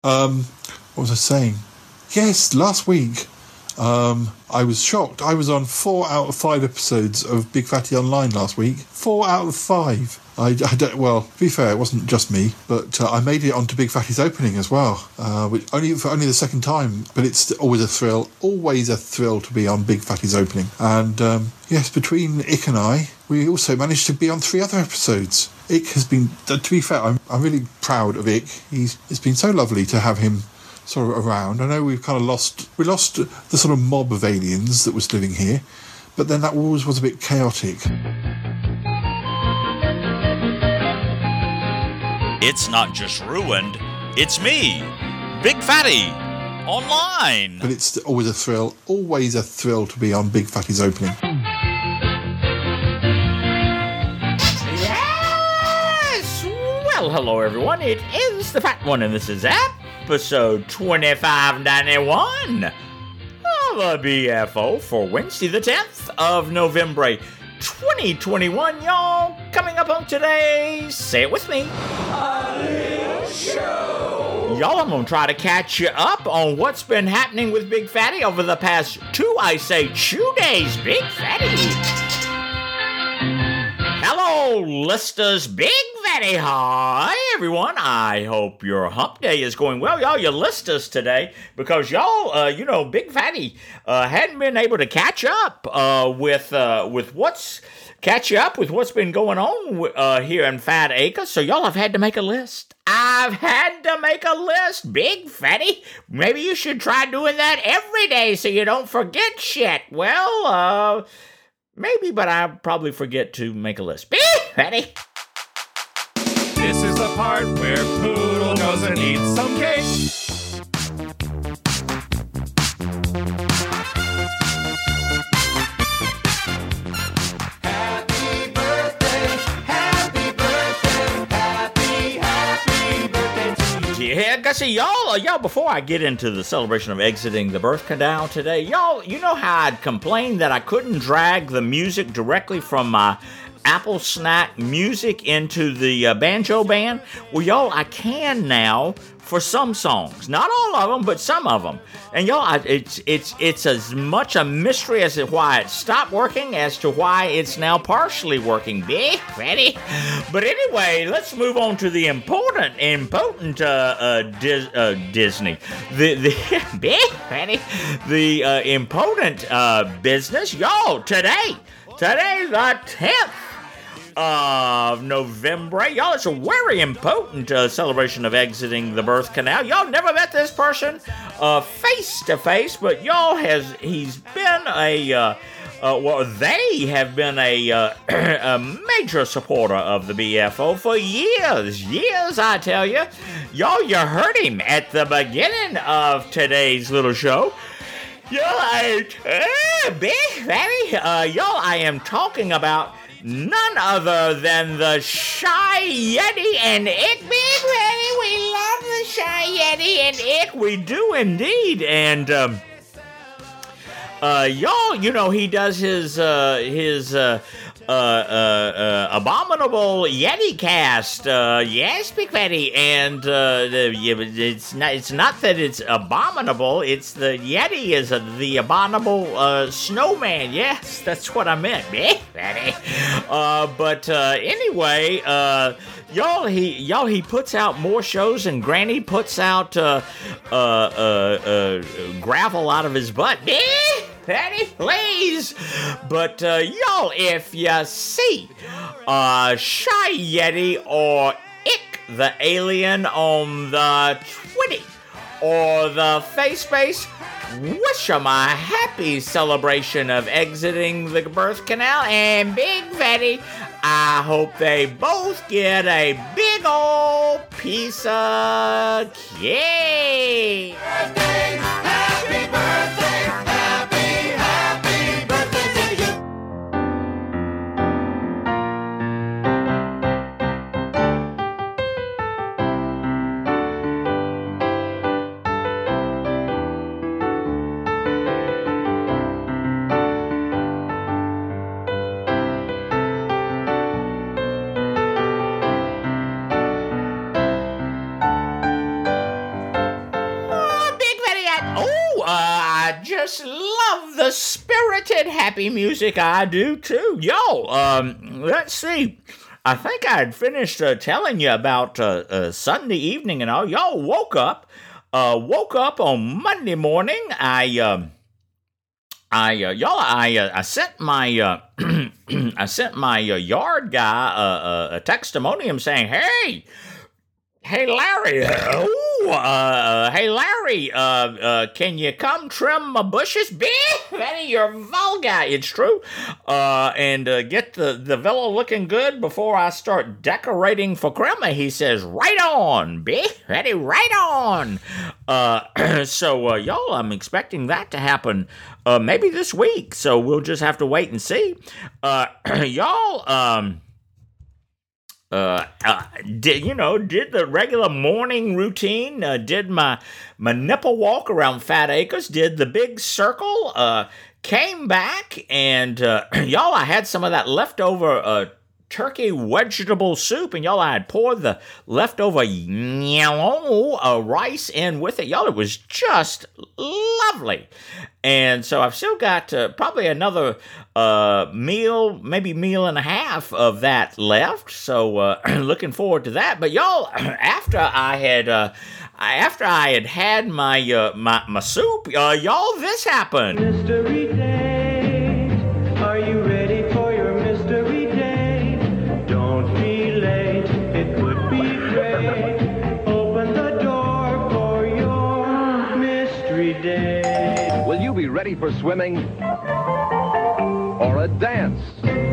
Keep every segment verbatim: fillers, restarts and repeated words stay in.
Um, what was I saying? Yes, last week, um, I was shocked. I was on four out of five episodes of Big Fatty Online last week. Four out of five. I, I don't, well, to be fair, it wasn't just me, but uh, I made it onto Big Fatty's opening as well, uh, which only for only the second time. But it's always a thrill, always a thrill to be on Big Fatty's opening. And um, yes, between Ick and I, we also managed to be on three other episodes. Ick has been, to be fair, I'm, I'm really proud of Ick. He's, it's been so lovely to have him sort of around. I know we've kind of lost, we lost the sort of mob of aliens that was living here, but then that always was a bit chaotic. It's not just ruined, it's me, Big Fatty, online. But it's always a thrill, always a thrill to be on Big Fatty's opening. Yes! Well, hello everyone, it is the Fat One, and this is episode twenty-five ninety-one of the B F O for Wednesday the tenth of November, twenty twenty-one, y'all. Coming up on today, say it with me, a little show. Y'all, I'm gonna try to catch you up on what's been happening with Big Fatty over the past two, I say, two days. Big Fatty. Hello, listeners. Big Fatty. Hi, everyone. I hope your hump day is going well. Y'all, you list us today because y'all, uh, you know, Big Fatty uh, hadn't been able to catch up uh, with uh, with what's catch up with what's been going on uh, here in Fat Acre. So y'all have had to make a list. I've had to make a list, Big Fatty. Maybe you should try doing that every day so you don't forget shit. Well, uh, maybe, but I'll probably forget to make a list. Big Fatty. This is the part where Poodle goes and eats some cake. Happy birthday, happy birthday, happy, happy birthday to you. Yeah, Gussie, y'all, uh, y'all, before I get into the celebration of exiting the birth canal today, y'all, you know how I'd complained that I couldn't drag the music directly from my Apple Snack music into the uh, banjo band? Well, y'all, I can now for some songs. Not all of them, but some of them. And y'all, I, it's it's it's as much a mystery as to why it stopped working as to why it's now partially working. Big Fatty. But anyway, let's move on to the important, important uh, uh, Dis, uh, Disney. The the Big Fatty. The uh, important uh, business, y'all. Today, today the tenth of November. Y'all, it's a very important uh, celebration of exiting the birth canal. Y'all never met this person uh, face to face, but y'all has he's been a uh, uh, well, they have been a, uh, a major supporter of the B F O for years, years. I tell you, y'all, you heard him at the beginning of today's little show. Y'all, I, uh, Big Fatty, uh, y'all, I am talking about none other than the Shy Yeti and Ick. Big Fatty, we love the Shy Yeti and Ick. We do indeed. And, um, uh, y'all, you know, he does his, uh, his, uh, uh, uh, uh, abominable Yeti cast. Uh, yes, Big Fatty. And, uh, the, it's not, it's not that it's abominable. It's the Yeti is a, the abominable, uh, snowman. Yes, that's what I meant, Big Fatty. Uh, but, uh, anyway, uh, y'all, he, y'all, he puts out more shows and Granny puts out, uh, uh, uh, uh, gravel out of his butt. Big Fatty, please. But, uh, y'all, if you see uh, Shy Yeti or Ick the Alien on the Twitty or the FaceBase, wish them a happy celebration of exiting the birth canal. And Big Fatty, I hope they both get a big old piece of cake. Birthday, happy birthday, happy, happy birthday to you. Oh, uh, I just love the spirited, happy music. I do too. Yo, um, let's see. I think I had finished uh, telling you about uh, uh, Sunday evening and all. Y'all woke up, uh, woke up on Monday morning. I, um, I, uh, y'all, I, uh, I sent my, uh, I sent my uh, yard guy uh, uh, a testimonium saying, "Hey, hey, Larry, uh, ooh, uh, hey, Larry, uh, uh, can you come trim my bushes, B? Benny, you're vulgar. It's true. Uh, and uh, get the, the villa looking good before I start decorating for Christmas." He says, "Right on, B. Benny, right on." Uh, so, uh, y'all, I'm expecting that to happen uh, maybe this week. So we'll just have to wait and see. Uh, y'all, um... Uh, uh, did you know? Did the regular morning routine? Uh, did my my nipple walk around Fat Acres? Did the big circle? Uh, came back and uh, y'all, I had some of that leftover uh turkey vegetable soup, and y'all, I had poured the leftover uh, rice in with it. Y'all, it was just lovely. And so I've still got uh, probably another uh, meal, maybe meal and a half of that left. So uh, looking forward to that. But y'all, after I had uh, after I had had my uh, my my soup, uh, y'all, this happened. Mystery date, are you ready for your mystery date? Don't be late, it would be great. Open the door for your mystery date. Will you be ready for swimming or a dance?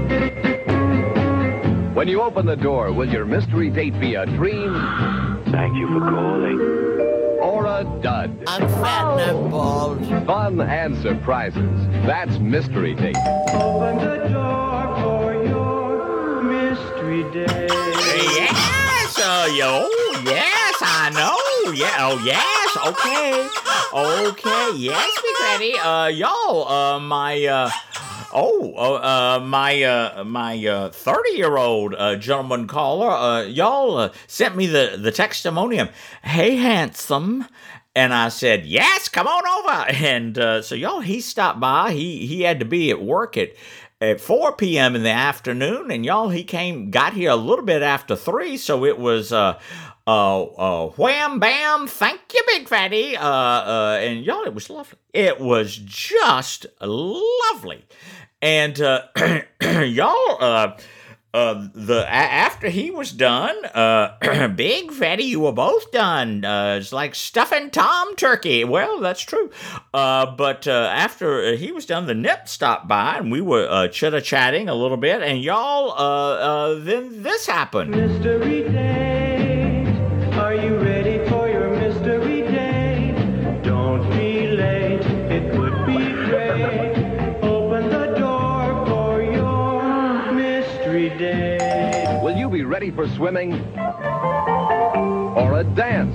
When you open the door, will your mystery date be a dream? Thank you for calling. Or a dud? I'm fat and bald. Fun and surprises. That's mystery date. Open the door for your mystery date. Yes, uh, yo, yes, I know. Yeah, oh, yes, okay. Okay, yes, Big Fatty. Uh, y'all, uh, my, uh, oh, uh, uh my, uh, my, uh, thirty-year-old, uh, gentleman caller, uh, y'all, uh, sent me the, the testimonium. "Hey, handsome." And I said, "Yes, come on over." And, uh, so y'all, he stopped by. He, he had to be at work at, at four p.m. in the afternoon. And y'all, he came, got here a little bit after three. So it was, uh, Uh, uh, wham, bam, thank you, Big Fatty. Uh, uh, and y'all, it was lovely. It was just lovely. And, uh, y'all, uh, uh, the, a- after he was done, uh, Big Fatty, you were both done. Uh, it's like stuffing Tom Turkey. Well, that's true. Uh, but, uh, after he was done, the nip stopped by and we were, uh, chitter-chatting a little bit. And y'all, uh, uh, then this happened. Mystery date, are you ready for your mystery date? Don't be late, it would be great. Open the door for your mystery date. Will you be ready for swimming or a dance?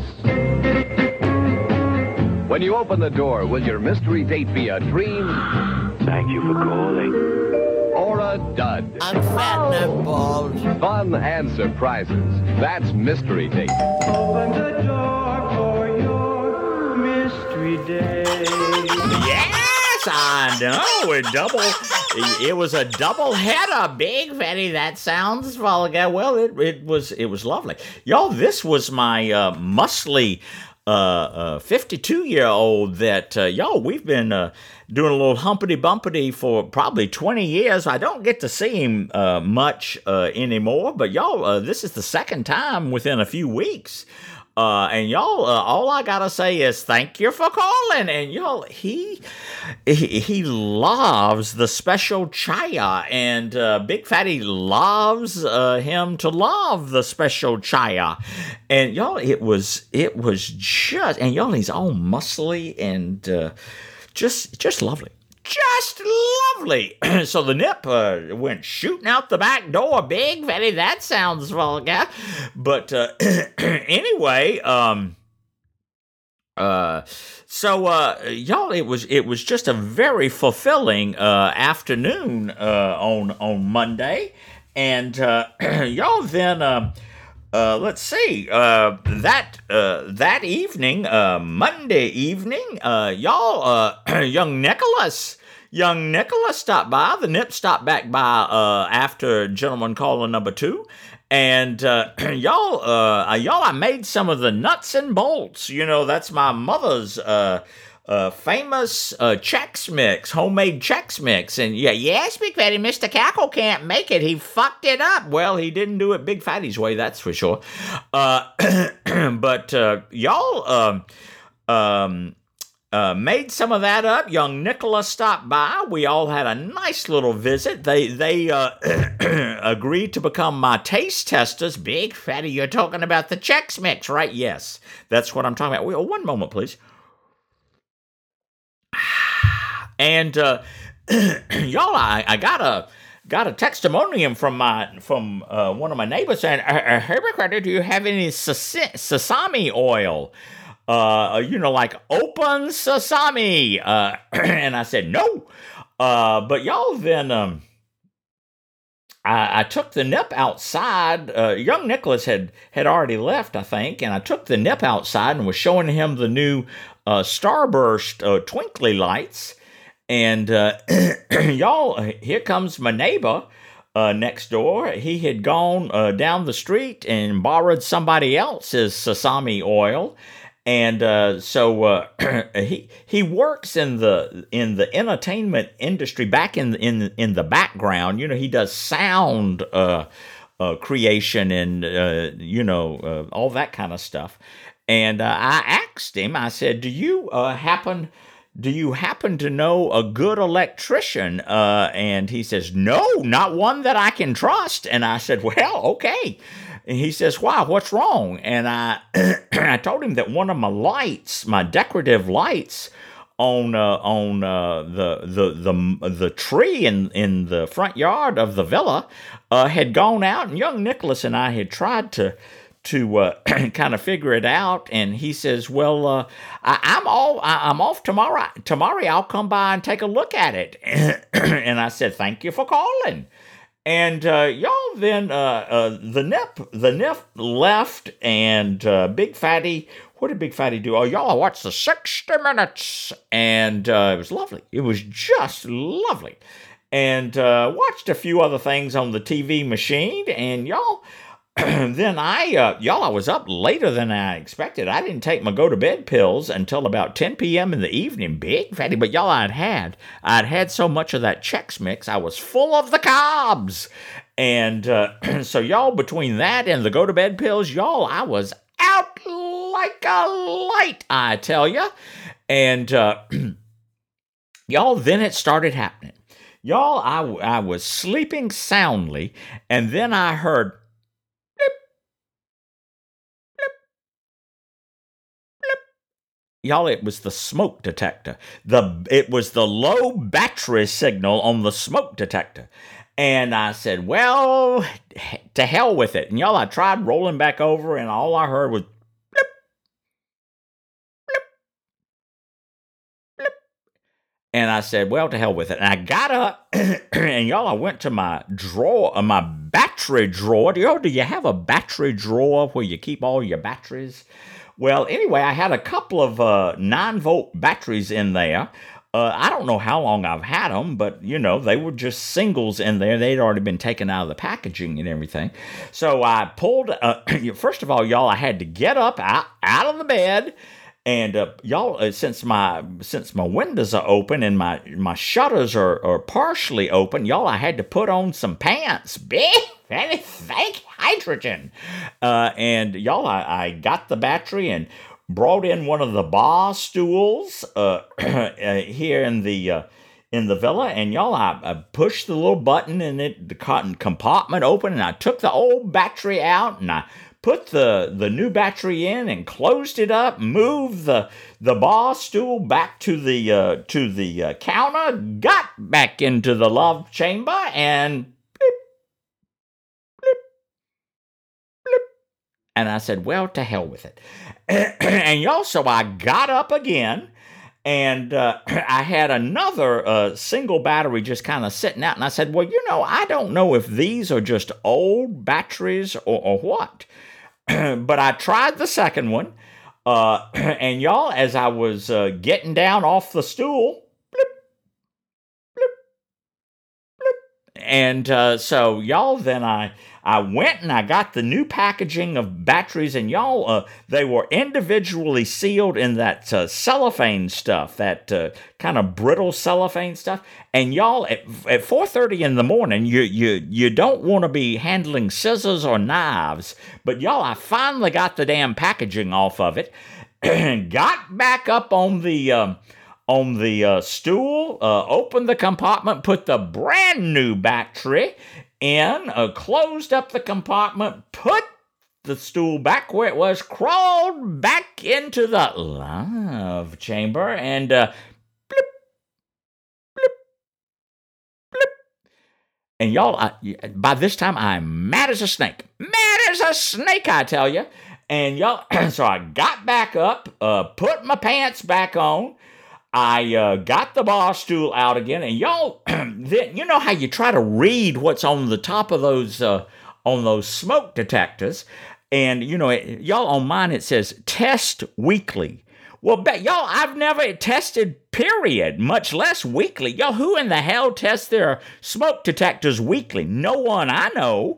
When you open the door, will your mystery date be a dream? Thank you for calling. Or a dud? I'm fat and bald. Fun and surprises. That's mystery date. Open the door for your mystery date. Yes, I know. A double. It was a double header, Big Fatty. That sounds vulgar. Well, it it was it was lovely, y'all. This was my uh, muscly uh, uh, fifty-two-year-old that uh, y'all. We've been uh, doing a little humpity bumpity for probably twenty years. I don't get to see him uh, much uh, anymore, but y'all, uh, this is the second time within a few weeks. Uh, and y'all, uh, all I gotta say is thank you for calling. And y'all, he he, he loves the special chaya, and uh, Big Fatty loves uh, him to love the special chaya. And y'all, it was it was just, and y'all, he's all muscly and uh, just just lovely. Just lovely. So the nip uh, went shooting out the back door, Big Fatty. That sounds vulgar. But uh, anyway, um, uh, so uh, y'all, it was it was just a very fulfilling uh, afternoon uh, on on Monday, and uh, y'all then. Uh, Uh, let's see. Uh, that uh, that evening, uh, Monday evening, uh, y'all, uh, young Nicholas, young Nicholas stopped by. The Nip stopped back by uh, after gentleman caller number two, and uh, y'all, uh, y'all, I made some of the nuts and bolts. You know, that's my mother's uh, uh, famous uh, Chex Mix, homemade Chex Mix. And yeah, yes, Big Fatty, Mister Cackle can't make it. He fucked it up. Well, he didn't do it Big Fatty's way, that's for sure. Uh, but uh, y'all um, um, uh, made some of that up. Young Nicholas stopped by. We all had a nice little visit. They they uh, agreed to become my taste testers. Big Fatty, you're talking about the Chex Mix, right? Yes, that's what I'm talking about. Wait, one moment, please. And uh, y'all, I, I got a got a testimonium from my from uh, one of my neighbors saying, uh, "Hey, Ricardo, do you have any sas- sesame oil? Uh, you know, like open sesame?" Uh, and I said, "No." Uh, but y'all, then um, I, I took the Nip outside. Uh, young Nicholas had had already left, I think, and I took the Nip outside and was showing him the new uh, Starburst uh, twinkly lights. And uh, y'all, here comes my neighbor uh, next door. He had gone uh, down the street and borrowed somebody else's sesame oil, and uh, so uh, he he works in the in the entertainment industry, back in in in the background. You know, he does sound uh, uh, creation and uh, you know uh, all that kind of stuff. And uh, I asked him. I said, "Do you uh, happen?" Do you happen to know a good electrician? Uh, and he says, "No, not one that I can trust." And I said, "Well, okay." And he says, "Why? What's wrong?" And I I told him that one of my lights, my decorative lights on uh, on uh, the the the the tree in in the front yard of the villa uh, had gone out, and young Nicholas and I had tried to. to uh, kind of figure it out, and he says, "Well, uh, I, I'm all I, I'm off tomorrow. Tomorrow, I'll come by and take a look at it." And I said, "Thank you for calling." And uh, y'all, then uh, uh, the Nip the Nip left, and uh, Big Fatty. What did Big Fatty do? Oh, y'all, I watched the sixty minutes, and uh, it was lovely. It was just lovely, and uh, watched a few other things on the T V machine, and y'all. Then I, uh, y'all, I was up later than I expected. I didn't take my go-to-bed pills until about ten p.m. in the evening, Big Fatty. But y'all, I'd had, I'd had so much of that Chex Mix, I was full of the carbs. And uh, so y'all, between that and the go-to-bed pills, y'all, I was out like a light, I tell you. And uh, y'all, then it started happening. Y'all, I, I was sleeping soundly, and then I heard, y'all, it was the smoke detector. The It was the low battery signal on the smoke detector. And I said, well, to hell with it. And y'all, I tried rolling back over, and all I heard was blip, blip, blip. And I said, well, to hell with it. And I got up, and y'all, I went to my drawer, uh, my battery drawer. Do you, do you have a battery drawer where you keep all your batteries? Well, anyway, I had a couple of uh, nine-volt batteries in there. Uh, I don't know how long I've had them, but, you know, they were just singles in there. They'd already been taken out of the packaging and everything. So I pulled, uh, first of all, y'all, I had to get up out, out of the bed. And uh, y'all, uh, since my since my windows are open and my, my shutters are, are partially open, y'all, I had to put on some pants. Big, very fake hydrogen. Uh, and y'all, I, I got the battery and brought in one of the bar stools uh, uh, here in the uh, in the villa, and y'all, I, I pushed the little button and it the cotton compartment open, and I took the old battery out, and I put the, the new battery in and closed it up, moved the the bar stool back to the uh, to the uh, counter, got back into the love chamber, and blip, blip, blip. And I said, well, to hell with it. And y'all, so I got up again, and uh, I had another uh, single battery just kind of sitting out, and I said, well, you know, I don't know if these are just old batteries or, or what. but I tried the second one. Uh, and y'all, as I was uh, getting down off the stool, blip, blip, blip. And uh, so y'all, then I I went and I got the new packaging of batteries, and y'all, uh, they were individually sealed in that uh, cellophane stuff, that uh, kind of brittle cellophane stuff. And y'all, at, at four thirty in the morning, you you you don't want to be handling scissors or knives, but y'all, I finally got the damn packaging off of it, and got back up on the um, on the uh, stool, uh, opened the compartment, put the brand new battery in, uh, closed up the compartment, put the stool back where it was, crawled back into the love chamber, and uh, blip, blip, blip. And y'all, I, by this time, I'm mad as a snake. Mad as a snake, I tell you. And y'all, so I got back up, uh, put my pants back on. I uh, got the bar stool out again, and y'all, then you know how you try to read what's on the top of those uh, on those smoke detectors, and you know, it, y'all, on mine it says test weekly. Well, bet y'all, I've never tested, period, much less weekly. Y'all, who in the hell tests their smoke detectors weekly? No one I know.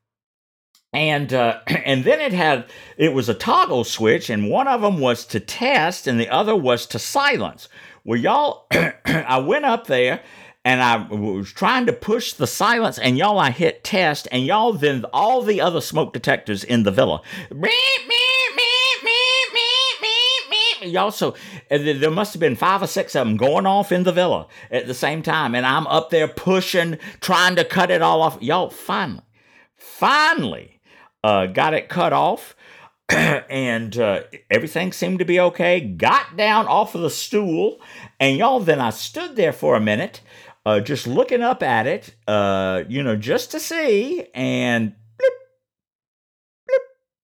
And uh, and then it had, it was a toggle switch, and one of them was to test, and the other was to silence. Well, y'all, I went up there, and I was trying to push the silence, and y'all, I hit test, and y'all, then all the other smoke detectors in the villa, beep, beep, beep, beep, beep, beep, beep. Y'all, so there must have been five or six of them going off in the villa at the same time, and I'm up there pushing, trying to cut it all off. Y'all, finally, finally, Uh, got it cut off, and uh, everything seemed to be okay. Got down off of the stool, and y'all, then I stood there for a minute, uh, just looking up at it, uh, you know, just to see, and blip, blip,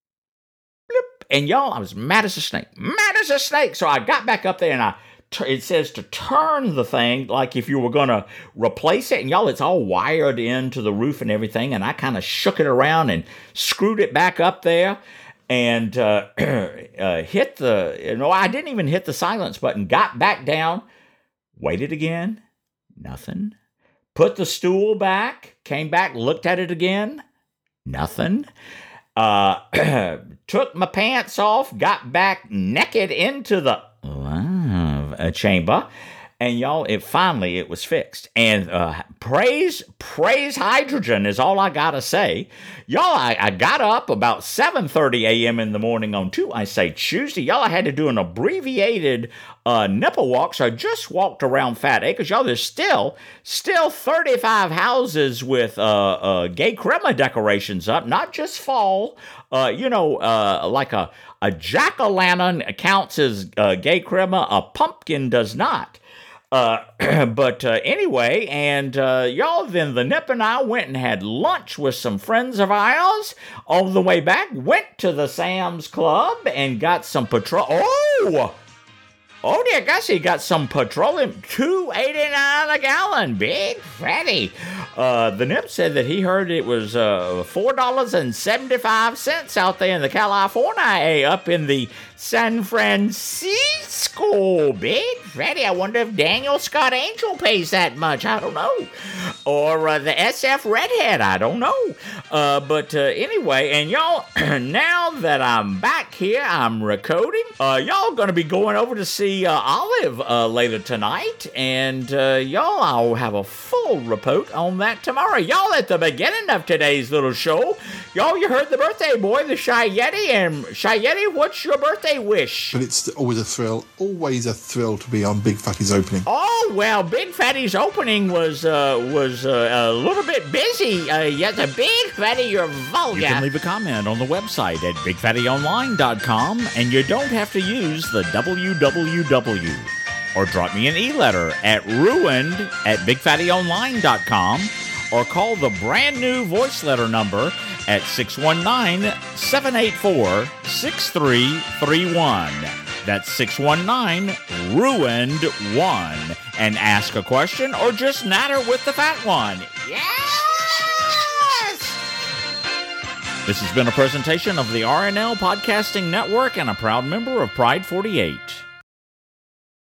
blip. And y'all, I was mad as a snake, mad as a snake. So I got back up there, and I, it says to turn the thing like if you were going to replace it. And y'all, it's all wired into the roof and everything. And I kind of shook it around and screwed it back up there and uh, uh, hit the, you know, I didn't even hit the silence button. Got back down, waited again, nothing. Put the stool back, came back, looked at it again, nothing. Uh, took my pants off, got back naked into the love chamber, and y'all, it finally, it was fixed. And uh, praise, praise hydrogen is all I gotta say. Y'all, I, I got up about seven thirty a.m. in the morning on two, I say Tuesday. Y'all, I had to do an abbreviated uh, nipple walk, so I just walked around Fat Acres. Y'all, there's still, still thirty-five houses with uh, uh, gay crema decorations up, not just fall, uh, you know, uh, like a, a jack-o'-lantern counts as uh, gay crema, a pumpkin does not. Uh, but uh, anyway, and uh, y'all, then the Nip and I went and had lunch with some friends of ours. On the way back, went to the Sam's Club and got some petrol. Oh! Oh, dear Gussie, got some petroleum, two eighty-nine a gallon, big fatty. Uh, the Nip said that he heard it was uh, four dollars and seventy-five cents out there in the California, up in the San Francisco, big fatty. I wonder if Daniel Scott Angel pays that much. I don't know. Or uh, the S F Redhead, I don't know. Uh, but uh, anyway, and y'all, now that I'm back here, I'm recording. Uh, y'all gonna be going over to see Uh, Olive uh, later tonight, and uh, y'all, I'll have a full report on that tomorrow. Y'all, at the beginning of today's little show, y'all, you heard the birthday boy, the Shy Yeti, and Shy Yeti, what's your birthday wish? But it's always a thrill, always a thrill to be on Big Fatty's opening. Oh, well, Big Fatty's opening was uh, was uh, a little bit busy. Uh, yes, a Big Fatty, you're vulgar. You can leave a comment on the website at big fatty online dot com, and you don't have to use the W W W. Or drop me an e-letter at ruined at big fatty online dot com, or call the brand new voice letter number at six one nine, seven eight four, six three three one. That's six one nine, ruined one. And ask a question or just natter with the fat one. Yes! This has been a presentation of the R N L Podcasting Network and a proud member of Pride forty-eight.